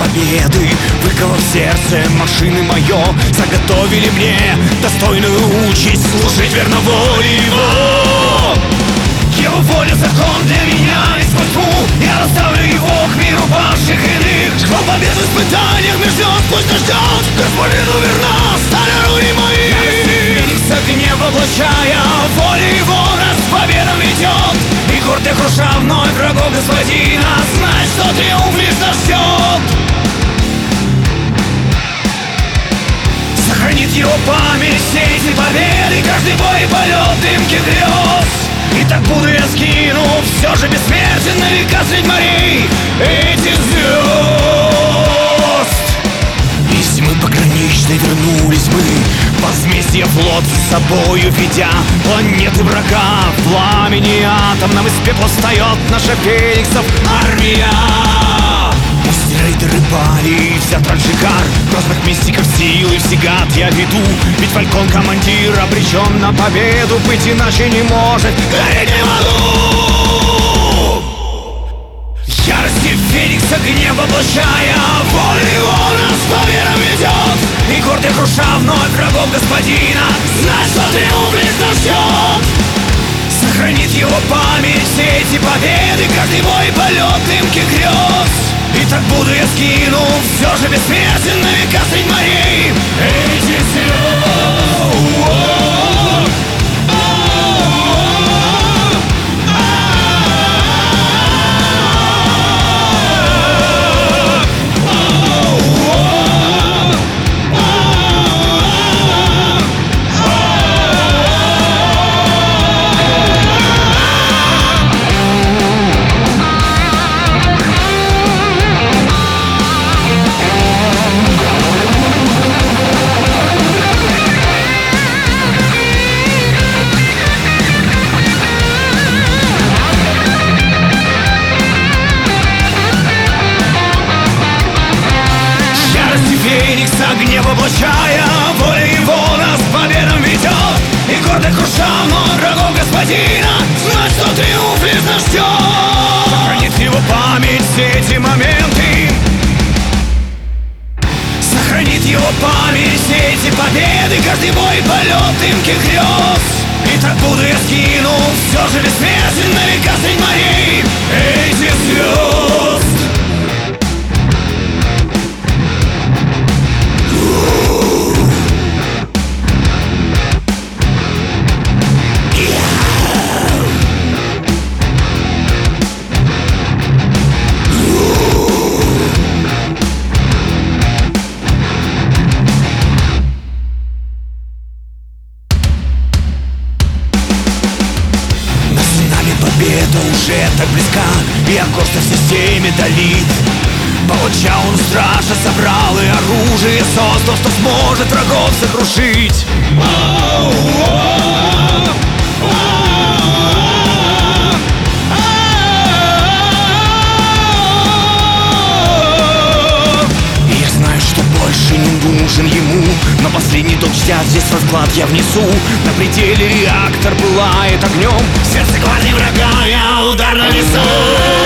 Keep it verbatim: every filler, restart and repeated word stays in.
победы, выковав сердце машины мое, заготовили мне достойную участь служить верно воле его. Его воля закон для меня, и сквозь тьму я расставлю его к миру павших иных. Кто победу в испытаниях меж ждет, пусть нас ждет, Господину верна столяр руки мои. Феникс огнем воплощая волю его, нас к победам ведет. И гордо круша вновь врагов господина, знай, что триумф лишь нас ждет. Сохранит его память все эти победы, каждый бой и полет дымки грез. И так буду я скину, все же бессмертен на века средь морей этих звезд. Из зимы пограничной вернулись мы, возмездие флот за собою ведя. Планеты врага в пламени атомном, из пепла встает наша фениксов армия. Пусть рейдеры пали, взят Раджигар, грозных мистиков силы всегда я веду. Ведь Фалькон командир обречен на победу, быть иначе не может, гореть не могу. Ярости Феникс огнем воплощая волю его, нас к победам ведет. И гордо круша вновь врагов господина, знай, что триумф лишь нас ждет. Сохранит его память все эти победы, каждый бой и полет дымки грез. И так буду я скину, все же бессмертен на века средь морей этих звезд. Феникс огнем воплощая воля его, нас к победам ведет. И гордо круша вновь врагов господина, знать, что триумф лишь нас ждет. Сохранит его память все эти моменты, сохранит его память все эти победы, каждый бой и полет дымки грез. И так буду я скину, все же бессмертен на века средь морей этих звезд. Победа уже так близка, и окошко в системе долит. Палача он страшно собрал и оружие создал, что сможет врагов сокрушить. И я знаю, что больше не нужен ему, но последний долг чтя здесь расклад я внесу. На пределе реактор пылает огнем, в сердце гвардии врага я удар нанесу.